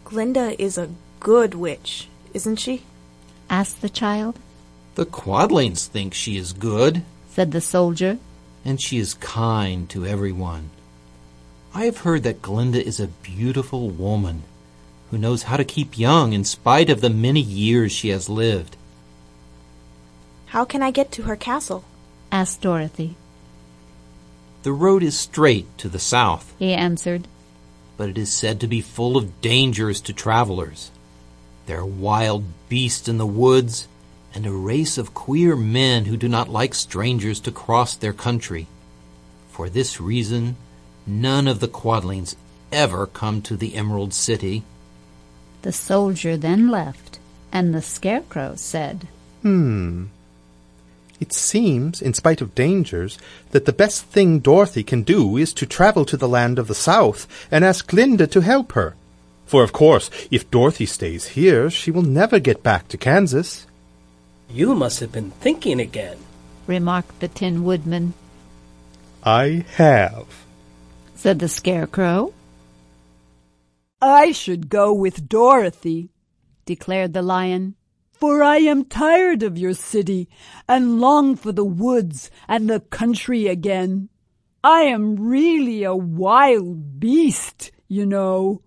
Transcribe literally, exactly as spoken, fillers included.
Glinda is a good witch, isn't she? asked the child. The Quadlings think she is good, said the soldier. And she is kind to everyone. I have heard that Glinda is a beautiful woman who knows how to keep young in spite of the many years she has lived. How can I get to her castle? asked Dorothy. The road is straight to the south, he answered. But it is said to be full of dangers to travelers. There are wild beasts in the woods, and a race of queer men who do not like strangers to cross their country. For this reason, none of the Quadlings ever come to the Emerald City. The soldier then left, and the Scarecrow said, Hmm. It seems, in spite of dangers, that the best thing Dorothy can do is to travel to the land of the South and ask Glinda to help her. For, of course, if Dorothy stays here, she will never get back to Kansas. You must have been thinking again, remarked the Tin Woodman. I have, said the Scarecrow. I should go with Dorothy, declared the Lion. For I am tired of your city and long for the woods and the country again. I am really a wild beast, you know.